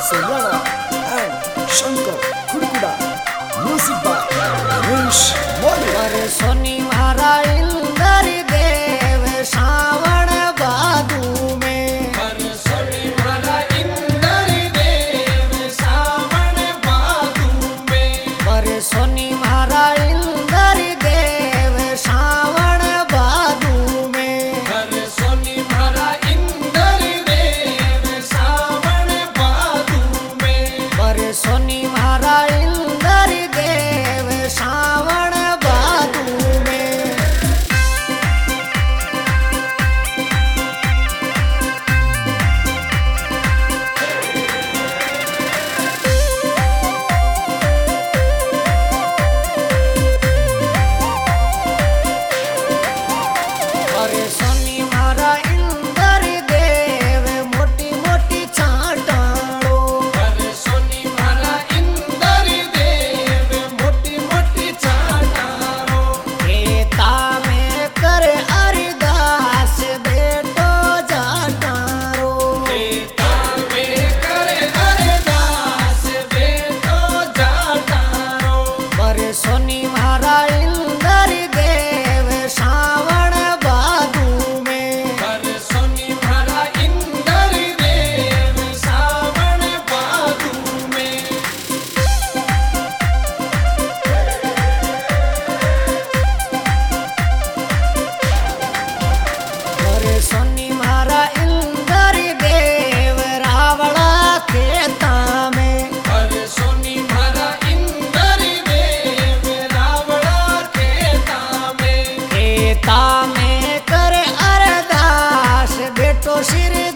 Sayana and Shankar Kudkuda. Music by Ramesh Moli. सोनी मारा इंदर देव श्रावण भादु में सोनी मारा इंदर देव श्रावण भादु में सोनी मारा इंदर देव श्रावण भादु में सोनी मारा इंदर देव श्रावण भादु में सोनी मारा इंदर देव श्रावण भादु में सोनी मारा इंदर देव मोटी मोटी चाटाड़ो सोनी मारा इंदर देव मोटी मोटी चाटारो खेता में कर अरदास बेटो जाटारो खेता में करे अरदास बेटो जाटारो सोनी मारा इंदर देव श्रावण भादु में सोनी मारा इंदर देव श्रावण भादु में सोनी मारा इंदर देव रावड़ा खेता में सोनी मारा इंदर देव रावड़ा खेता में कर अरदास बेटो सिर